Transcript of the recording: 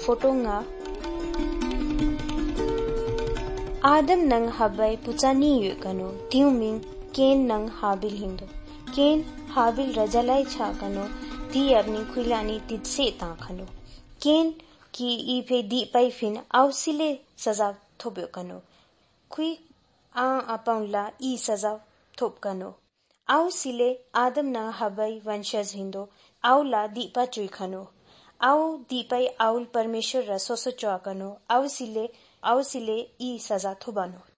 फोटोंगा आदम नंग हबाई पुचानी युकनो तिउमिंग केन नंग हाबिल हिंदो केन हाबिल रजलाई छाकनो दी अपनी खुलानी तितसे ताखनो केन की इफे दी पाई फिन आउसिले सजा थोब्योकनो खुई अपाउला ई सजा थोपकनो आउसिले आदम नंग हबाई वंशज हिंदो आउला दीपा चुइखनो आउ दीपाई आउल परमेश्वर र सोसो चुआकनो आउसिले ई सजा थोबानो